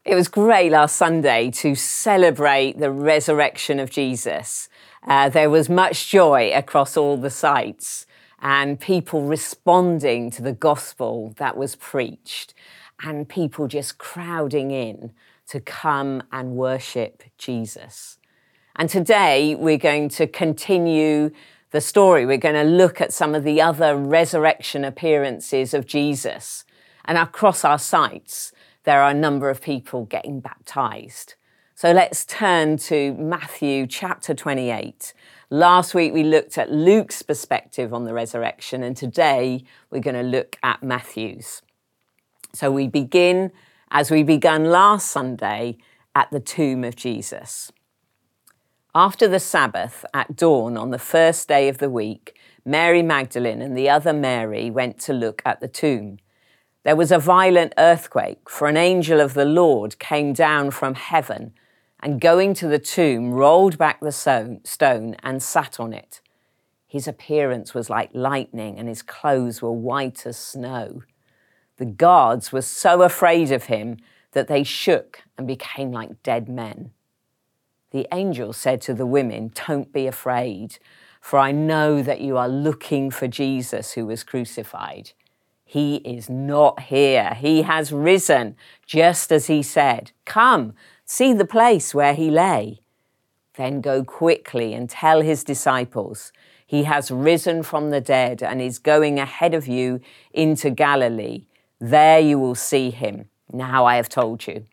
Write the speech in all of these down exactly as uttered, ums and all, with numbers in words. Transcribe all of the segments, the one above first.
It was great last Sunday to celebrate the resurrection of Jesus. Uh, there was much joy across all the sites and people responding to the gospel that was preached and people just crowding in to come and worship Jesus. And today we're going to continue the story. We're going to look at some of the other resurrection appearances of Jesus. And across our sites, there are a number of people getting baptized. So let's turn to Matthew chapter twenty-eight. Last week we looked at Luke's perspective on the resurrection, and today we're going to look at Matthew's. So we begin, as we began last Sunday, at the tomb of Jesus. After the Sabbath, at dawn on the first day of the week, Mary Magdalene and the other Mary went to look at the tomb. There was a violent earthquake, for an angel of the Lord came down from heaven and, going to the tomb, rolled back the stone and sat on it. His appearance was like lightning and his clothes were white as snow. The guards were so afraid of him that they shook and became like dead men. The angel said to the women, "Don't be afraid, for I know that you are looking for Jesus who was crucified. He is not here. He has risen, just as he said. Come, see the place where he lay. Then go quickly and tell his disciples, he has risen from the dead and is going ahead of you into Galilee. There you will see him. Now I have told you."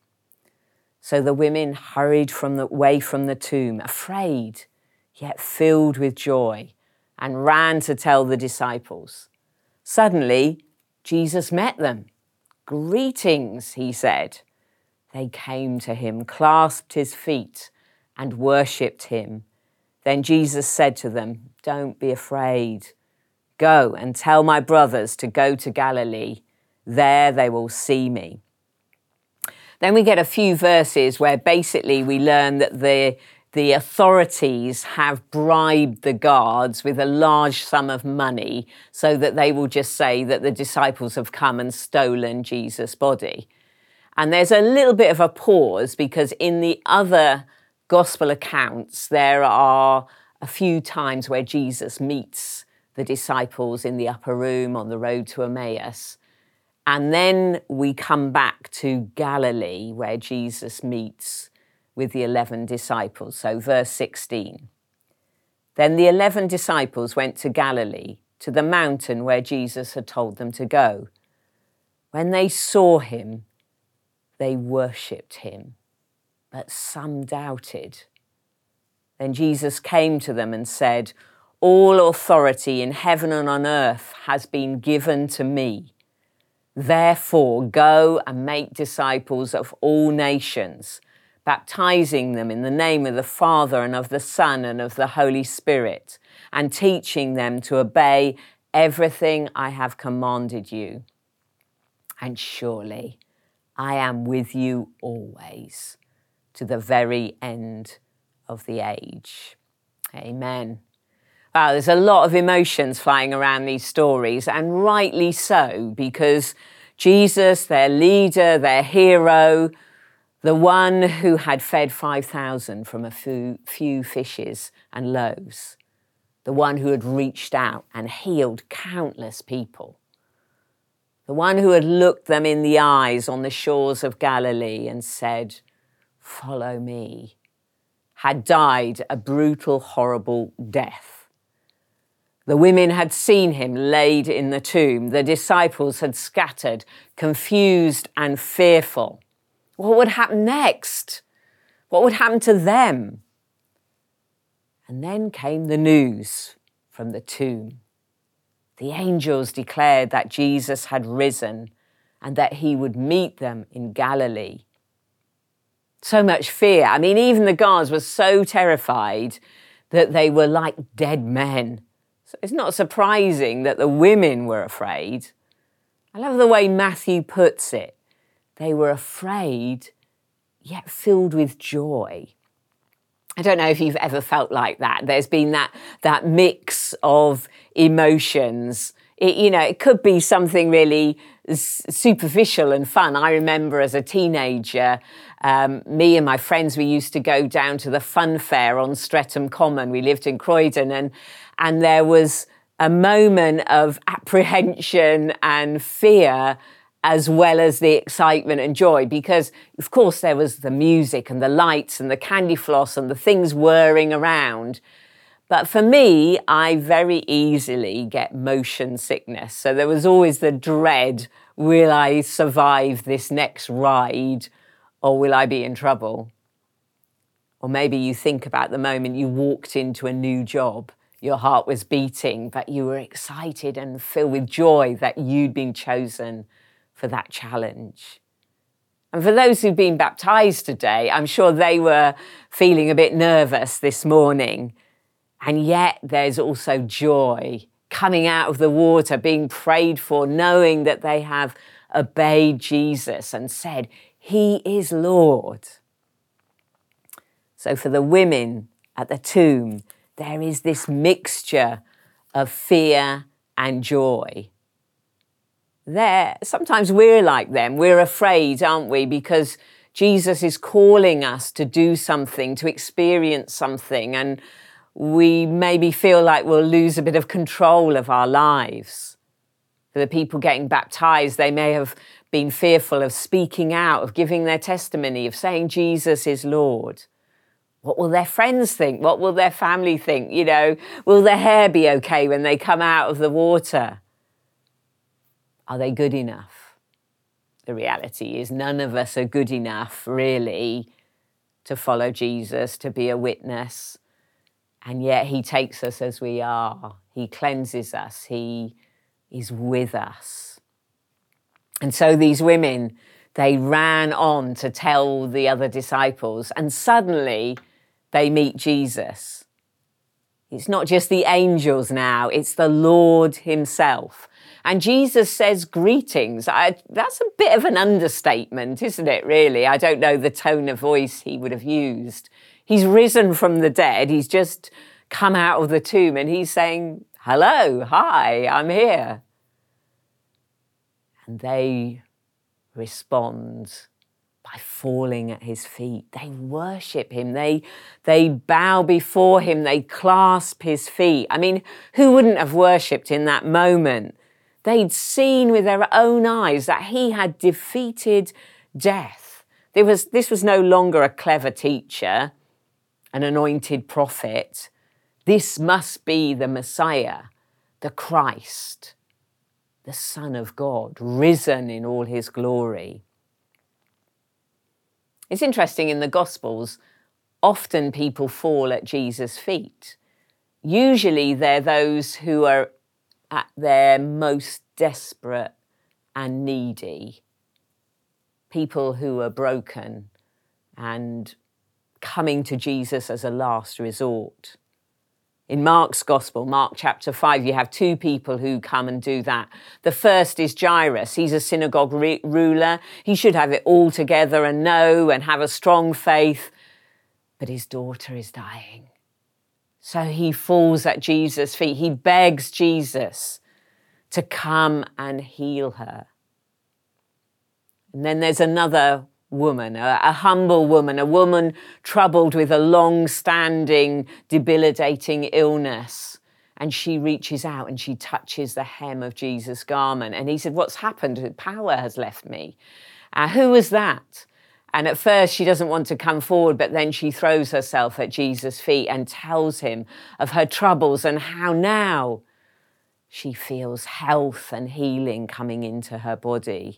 So the women hurried from the, away from the tomb, afraid, yet filled with joy, and ran to tell the disciples. Suddenly, Jesus met them. "Greetings," he said. They came to him, clasped his feet, and worshipped him. Then Jesus said to them, "Don't be afraid. Go and tell my brothers to go to Galilee. There they will see me." Then we get a few verses where basically we learn that the The authorities have bribed the guards with a large sum of money so that they will just say that the disciples have come and stolen Jesus' body. And there's a little bit of a pause because in the other gospel accounts, there are a few times where Jesus meets the disciples in the upper room on the road to Emmaus. And then we come back to Galilee where Jesus meets with the eleven disciples. So verse sixteen. Then the eleven disciples went to Galilee, to the mountain where Jesus had told them to go. When they saw him, they worshipped him, but some doubted. Then Jesus came to them and said, "All authority in heaven and on earth has been given to me. Therefore, go and make disciples of all nations, baptizing them in the name of the Father and of the Son and of the Holy Spirit, and teaching them to obey everything I have commanded you. And surely I am with you always, to the very end of the age." Amen. Wow, there's a lot of emotions flying around these stories, and rightly so, because Jesus, their leader, their hero, the one who had fed five thousand from a few, few fishes and loaves, the one who had reached out and healed countless people, the one who had looked them in the eyes on the shores of Galilee and said, "Follow me," had died a brutal, horrible death. The women had seen him laid in the tomb. The disciples had scattered, confused and fearful. What would happen next? What would happen to them? And then came the news from the tomb. The angels declared that Jesus had risen and that he would meet them in Galilee. So much fear. I mean, even the guards were so terrified that they were like dead men. So it's not surprising that the women were afraid. I love the way Matthew puts it. They were afraid, yet filled with joy. I don't know if you've ever felt like that. There's been that, that mix of emotions It, you know, it could be something really s- superficial and fun. I remember as a teenager, um, me and my friends, we used to go down to the fun fair on Streatham Common. We lived in Croydon, and and there was a moment of apprehension and fear, as well as the excitement and joy, because of course there was the music and the lights and the candy floss and the things whirring around. But for me, I very easily get motion sickness. So there was always the dread, will I survive this next ride, or will I be in trouble? Or maybe you think about the moment you walked into a new job. Your heart was beating, but you were excited and filled with joy that you'd been chosen for that challenge. And for those who've been baptized today, I'm sure they were feeling a bit nervous this morning. And yet there's also joy coming out of the water, being prayed for, knowing that they have obeyed Jesus and said, He is Lord. So for the women at the tomb, there is this mixture of fear and joy. There, sometimes we're like them. We're afraid, aren't we? Because Jesus is calling us to do something, to experience something, and we maybe feel like we'll lose a bit of control of our lives. For the people getting baptized, they may have been fearful of speaking out, of giving their testimony, of saying Jesus is Lord. What will their friends think? What will their family think? You know, will their hair be okay when they come out of the water? Are they good enough? The reality is none of us are good enough, really, to follow Jesus, to be a witness. And yet he takes us as we are. He cleanses us. He is with us. And so these women, they ran on to tell the other disciples, and suddenly they meet Jesus. It's not just the angels now, it's the Lord himself. And Jesus says, greetings. I, that's a bit of an understatement, isn't it, really? I don't know the tone of voice he would have used. He's risen from the dead. He's just come out of the tomb and he's saying, hello, hi, I'm here. And they respond by falling at his feet. They worship him. They, they bow before him. They clasp his feet. I mean, who wouldn't have worshipped in that moment? They'd seen with their own eyes that he had defeated death. There was, this was no longer a clever teacher, an anointed prophet. This must be the Messiah, the Christ, the Son of God, risen in all his glory. It's interesting, in the Gospels, often people fall at Jesus' feet. Usually they're those who are at their most desperate and needy. People who are broken and coming to Jesus as a last resort. In Mark's Gospel, Mark chapter five, you have two people who come and do that. The first is Jairus. He's a synagogue re- ruler. He should have it all together and know and have a strong faith. But his daughter is dying. So he falls at Jesus' feet. He begs Jesus to come and heal her. And then there's another woman, a, a humble woman, a woman troubled with a long-standing, debilitating illness. And she reaches out and she touches the hem of Jesus' garment. And he said, what's happened? Power has left me. Uh, who was that? And at first she doesn't want to come forward, but then she throws herself at Jesus' feet and tells him of her troubles and how now she feels health and healing coming into her body.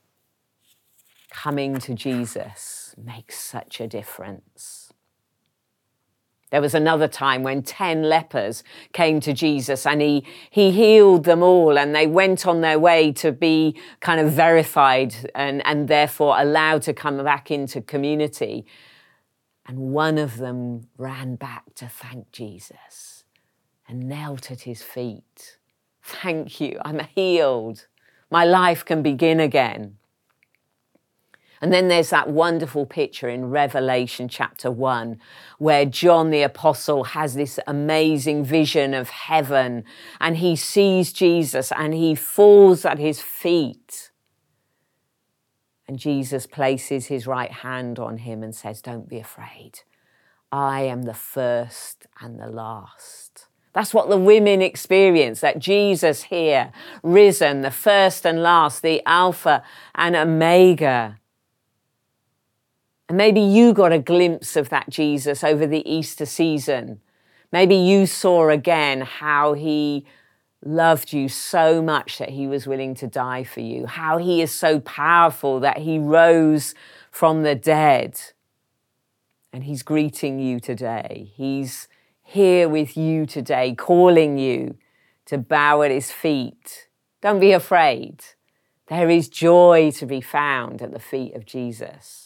Coming to Jesus makes such a difference. There was another time when ten lepers came to Jesus and he, he healed them all, and they went on their way to be kind of verified and, and therefore allowed to come back into community. And one of them ran back to thank Jesus and knelt at his feet. Thank you, I'm healed. My life can begin again. And then there's that wonderful picture in Revelation chapter one, where John the Apostle has this amazing vision of heaven, and he sees Jesus and he falls at his feet. And Jesus places his right hand on him and says, "Don't be afraid. I am the first and the last." That's what the women experience, that Jesus here, risen, the first and last, the Alpha and Omega. And maybe you got a glimpse of that Jesus over the Easter season. Maybe you saw again how he loved you so much that he was willing to die for you, how he is so powerful that he rose from the dead. And he's greeting you today. He's here with you today, calling you to bow at his feet. Don't be afraid. There is joy to be found at the feet of Jesus.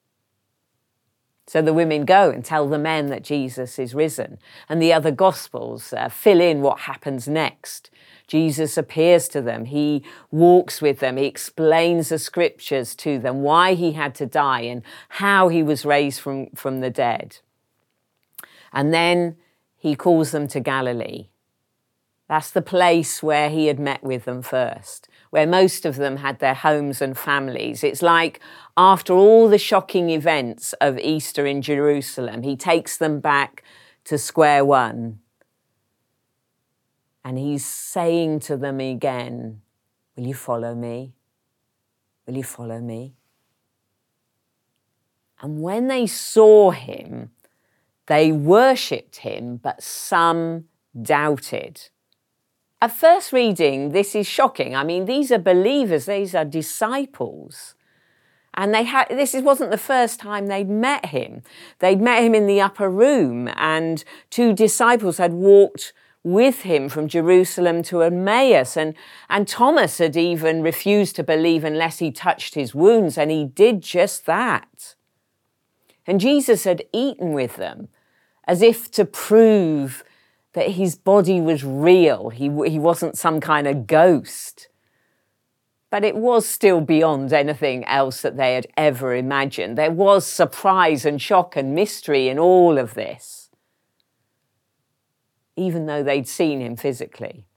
So the women go and tell the men that Jesus is risen. And the other Gospels uh, fill in what happens next. Jesus appears to them. He walks with them. He explains the scriptures to them, why he had to die and how he was raised from, from the dead. And then he calls them to Galilee. That's the place where he had met with them first, where most of them had their homes and families. It's like after all the shocking events of Easter in Jerusalem, he takes them back to square one. And he's saying to them again, "Will you follow me? Will you follow me?" And when they saw him, they worshipped him, but some doubted. At first reading, this is shocking. I mean, these are believers, these are disciples. And they had this wasn't the first time they'd met him. They'd met him in the upper room, and two disciples had walked with him from Jerusalem to Emmaus. And, and Thomas had even refused to believe unless he touched his wounds, and he did just that. And Jesus had eaten with them as if to prove that his body was real. He, he wasn't some kind of ghost. But it was still beyond anything else that they had ever imagined. There was surprise and shock and mystery in all of this, even though they'd seen him physically.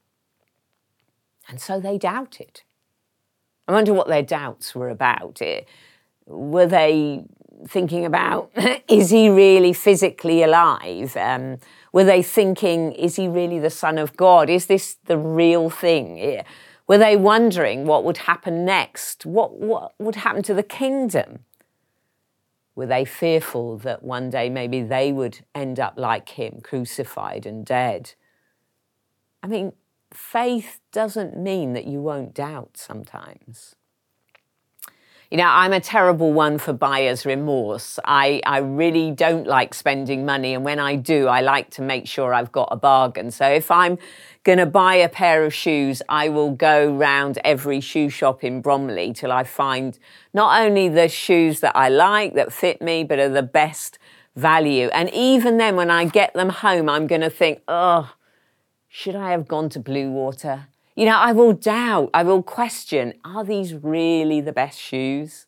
And so they doubted. I wonder what their doubts were about. Were they thinking about, is he really physically alive? Um, were they thinking, is he really the Son of God? Is this the real thing? Were they wondering what would happen next? What, what would happen to the kingdom? Were they fearful that one day maybe they would end up like him, crucified and dead? I mean, faith doesn't mean that you won't doubt sometimes. You know, I'm a terrible one for buyer's remorse. I, I really don't like spending money, and when I do, I like to make sure I've got a bargain. So if I'm going to buy a pair of shoes, I will go round every shoe shop in Bromley till I find not only the shoes that I like, that fit me, but are the best value. And even then, when I get them home, I'm going to think, oh, should I have gone to Blue Water? You know, I will doubt, I will question, are these really the best shoes?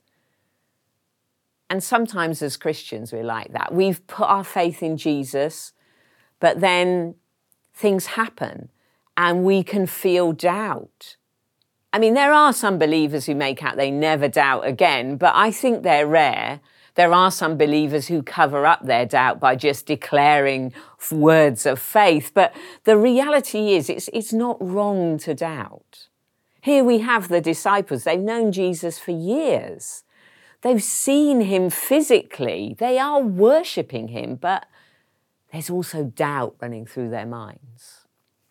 And sometimes as Christians, we're like that. We've put our faith in Jesus, but then things happen and we can feel doubt. I mean, there are some believers who make out they never doubt again, but I think they're rare. There are some believers who cover up their doubt by just declaring words of faith. But the reality is, it's, it's not wrong to doubt. Here we have the disciples. They've known Jesus for years. They've seen him physically. They are worshipping him, but there's also doubt running through their minds.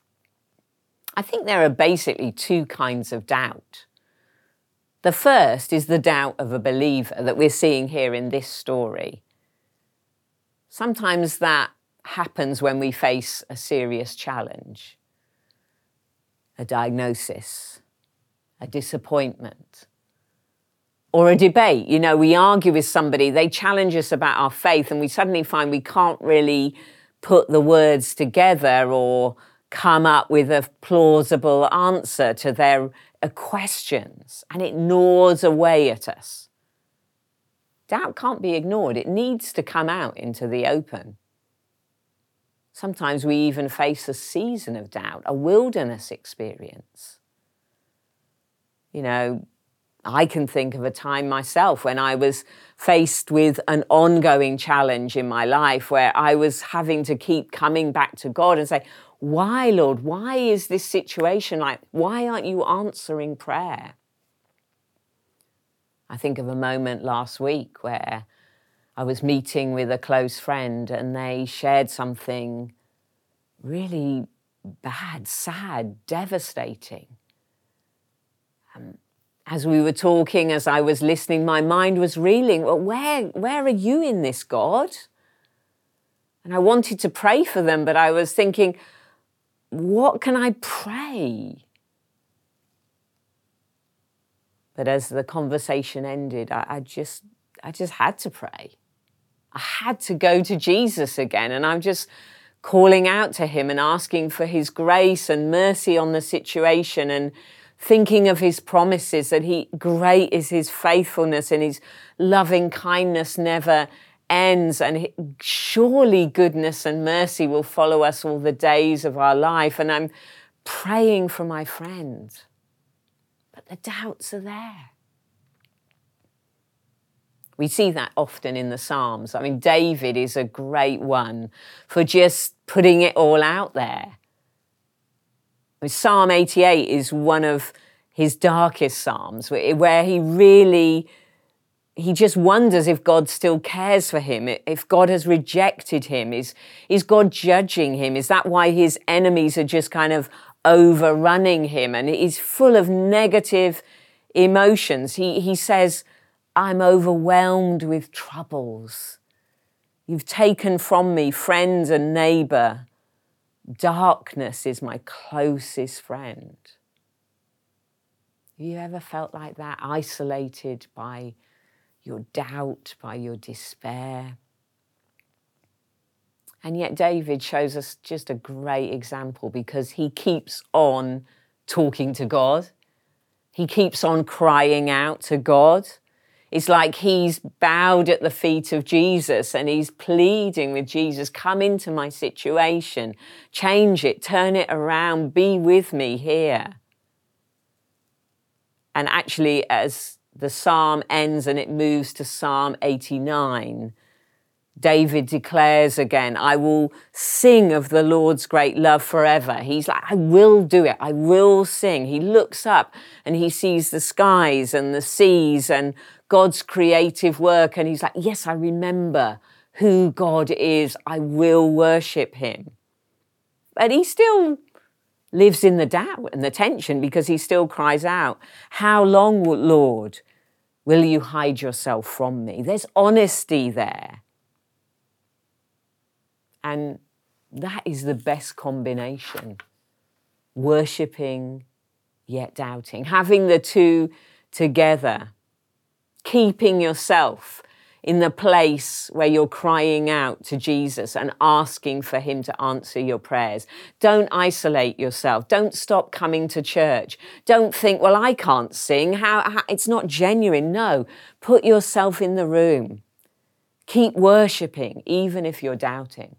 I think there are basically two kinds of doubt. The first is the doubt of a believer that we're seeing here in this story. Sometimes that happens when we face a serious challenge, a diagnosis, a disappointment, or a debate. You know, we argue with somebody, they challenge us about our faith, and we suddenly find we can't really put the words together or come up with a plausible answer to their questions, and it gnaws away at us. Doubt can't be ignored. It needs to come out into the open. Sometimes we even face a season of doubt, a wilderness experience. You know, I can think of a time myself when I was faced with an ongoing challenge in my life where I was having to keep coming back to God and say, why, Lord, why is this situation like, why aren't you answering prayer? I think of a moment last week where I was meeting with a close friend and they shared something really bad, sad, devastating. Um, As we were talking, as I was listening, my mind was reeling. Well, where, where are you in this, God? And I wanted to pray for them, but I was thinking, what can I pray? But as the conversation ended, I, I just, I just had to pray. I had to go to Jesus again, and I'm just calling out to him and asking for his grace and mercy on the situation, and thinking of his promises that he great is his faithfulness and his loving kindness never ends, and he, surely goodness and mercy will follow us all the days of our life. And I'm praying for my friend, but the doubts are there. We see that often in the Psalms. I mean, David is a great one for just putting it all out there. Psalm eighty-eight is one of his darkest psalms, where he really, he just wonders if God still cares for him, if God has rejected him. Is, is God judging him? Is that why his enemies are just kind of overrunning him? And he's full of negative emotions. He, he says, I'm overwhelmed with troubles. You've taken from me friend and neighbor. Darkness is my closest friend. Have you ever felt like that, isolated by your doubt, by your despair? And yet David shows us just a great example, because he keeps on talking to God. He keeps on crying out to God. It's like he's bowed at the feet of Jesus and he's pleading with Jesus, come into my situation, change it, turn it around, be with me here. And actually, as the psalm ends and it moves to Psalm eighty-nine, David declares again, I will sing of the Lord's great love forever. He's like, I will do it. I will sing. He looks up and he sees the skies and the seas and God's creative work. And he's like, yes, I remember who God is. I will worship him. But he still lives in the doubt and the tension, because he still cries out, how long, Lord, will you hide yourself from me? There's honesty there. And that is the best combination. Worshipping, yet doubting. Having the two together. Keeping yourself in the place where you're crying out to Jesus and asking for him to answer your prayers. Don't isolate yourself. Don't stop coming to church. Don't think, well, I can't sing. How, how it's not genuine. No, put yourself in the room. Keep worshipping, even if you're doubting.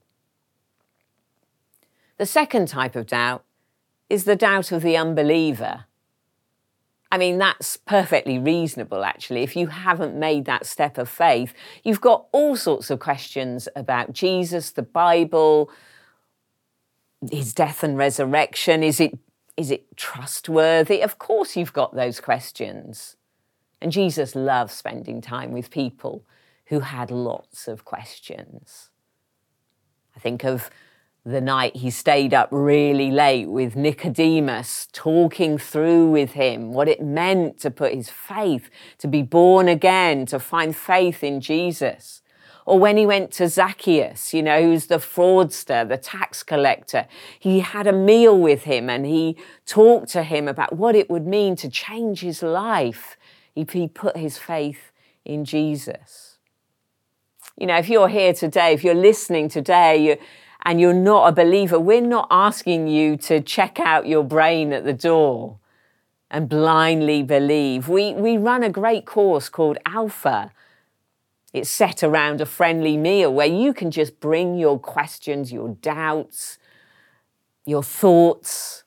The second type of doubt is the doubt of the unbeliever. I mean, that's perfectly reasonable, actually. If you haven't made that step of faith, you've got all sorts of questions about Jesus, the Bible, his death and resurrection. Is it, is it trustworthy? Of course you've got those questions. And Jesus loved spending time with people who had lots of questions. I think of the night he stayed up really late with Nicodemus, talking through with him what it meant to put his faith, to be born again, to find faith in Jesus. Or when he went to Zacchaeus, you know, who's the fraudster, the tax collector, he had a meal with him and he talked to him about what it would mean to change his life if he put his faith in Jesus. You know, if you're here today, if you're listening today, you and you're not a believer, we're not asking you to check out your brain at the door and blindly believe. We, we run a great course called Alpha. It's set around a friendly meal where you can just bring your questions, your doubts, your thoughts,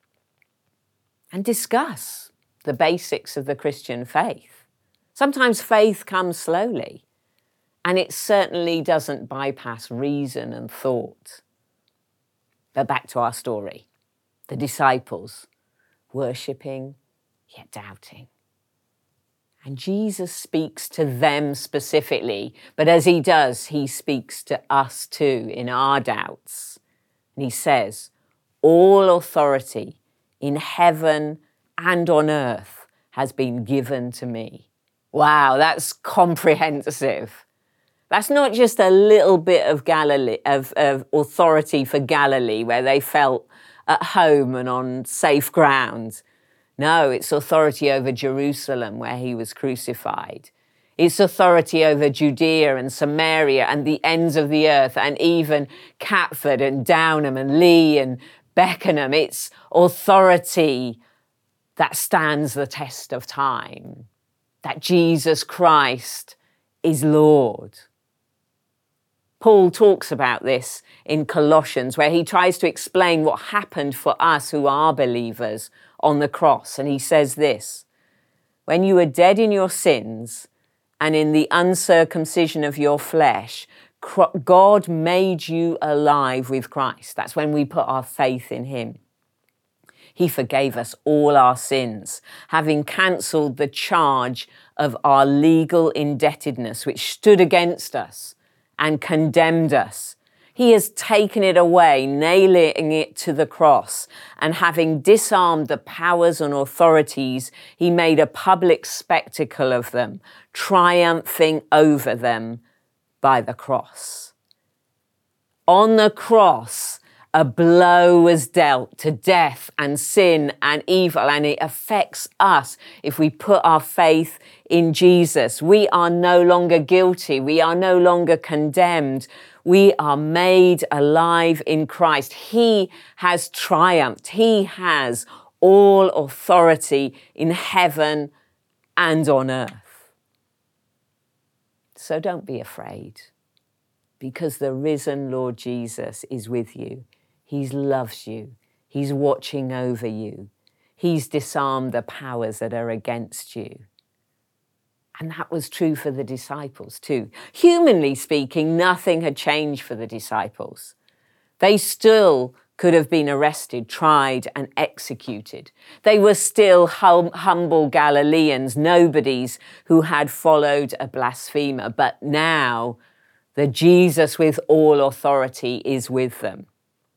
and discuss the basics of the Christian faith. Sometimes faith comes slowly, and it certainly doesn't bypass reason and thought. But back to our story. The disciples, worshipping, yet doubting. And Jesus speaks to them specifically, but as he does, he speaks to us too in our doubts. And he says, all authority in heaven and on earth has been given to me. Wow, that's comprehensive. That's not just a little bit of Galilee, of, of authority for Galilee where they felt at home and on safe ground. No, it's authority over Jerusalem where he was crucified. It's authority over Judea and Samaria and the ends of the earth and even Catford and Downham and Lee and Beckenham. It's authority that stands the test of time, that Jesus Christ is Lord. Paul talks about this in Colossians, where he tries to explain what happened for us who are believers on the cross. And he says this, when you were dead in your sins and in the uncircumcision of your flesh, God made you alive with Christ. That's when we put our faith in him. He forgave us all our sins, having cancelled the charge of our legal indebtedness, which stood against us and condemned us. He has taken it away, nailing it to the cross, and having disarmed the powers and authorities, he made a public spectacle of them, triumphing over them by the cross. On the cross, a blow was dealt to death and sin and evil, and it affects us if we put our faith in Jesus. We are no longer guilty. We are no longer condemned. We are made alive in Christ. He has triumphed. He has all authority in heaven and on earth. So don't be afraid, because the risen Lord Jesus is with you. He loves you. He's watching over you. He's disarmed the powers that are against you. And that was true for the disciples too. Humanly speaking, nothing had changed for the disciples. They still could have been arrested, tried, and executed. They were still hum- humble Galileans, nobodies who had followed a blasphemer. But now, the Jesus with all authority is with them.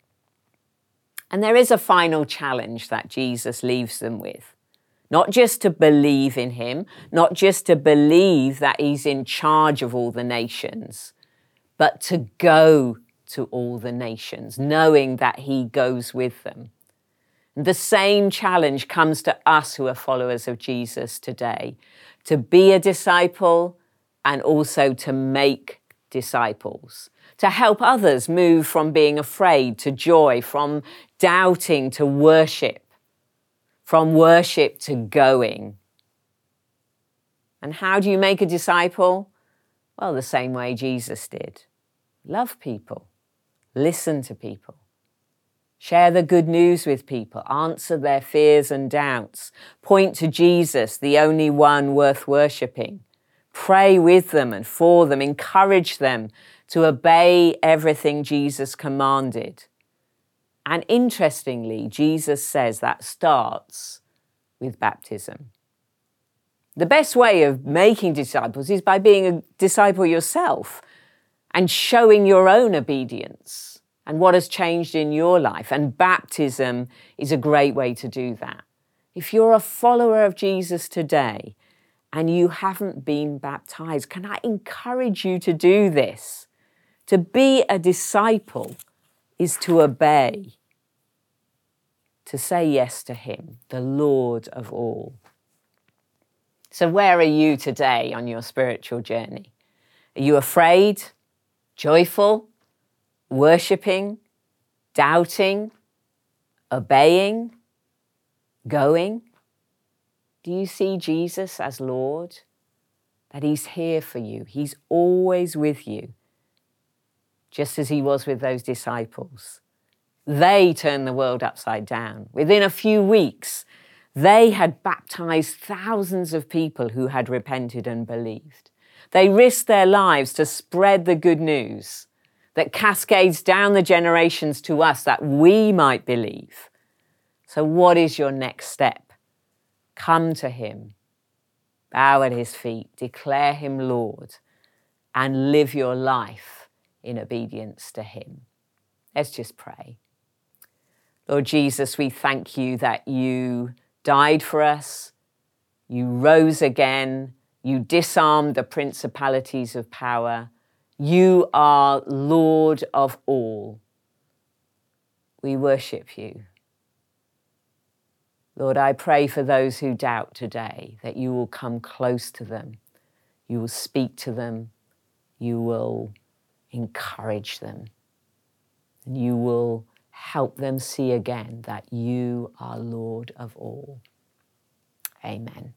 And there is a final challenge that Jesus leaves them with. Not just to believe in him, not just to believe that he's in charge of all the nations, but to go to all the nations, knowing that he goes with them. And the same challenge comes to us who are followers of Jesus today, to be a disciple and also to make disciples, to help others move from being afraid to joy, from doubting to worship, from worship to going. And how do you make a disciple? Well, the same way Jesus did. Love people, listen to people, share the good news with people, answer their fears and doubts, point to Jesus, the only one worth worshipping, pray with them and for them, encourage them to obey everything Jesus commanded. And interestingly, Jesus says that starts with baptism. The best way of making disciples is by being a disciple yourself and showing your own obedience and what has changed in your life. And baptism is a great way to do that. If you're a follower of Jesus today and you haven't been baptized, can I encourage you to do this? To be a disciple is to obey, to say yes to him, the Lord of all. So where are you today on your spiritual journey? Are you afraid, joyful, worshipping, doubting, obeying, going? Do you see Jesus as Lord? that he's here for you. He's always with you, just as he was with those disciples. They turned the world upside down. Within a few weeks, they had baptized thousands of people who had repented and believed. They risked their lives to spread the good news that cascades down the generations to us, that we might believe. So what is your next step? Come to him, bow at his feet, declare him Lord, and live your life in obedience to him. Let's just pray. Lord Jesus, we thank you that you died for us, you rose again, you disarmed the principalities of power. You are Lord of all. We worship you. Lord, I pray for those who doubt today that you will come close to them, you will speak to them, you will encourage them, and you will help them see again that you are Lord of all. Amen.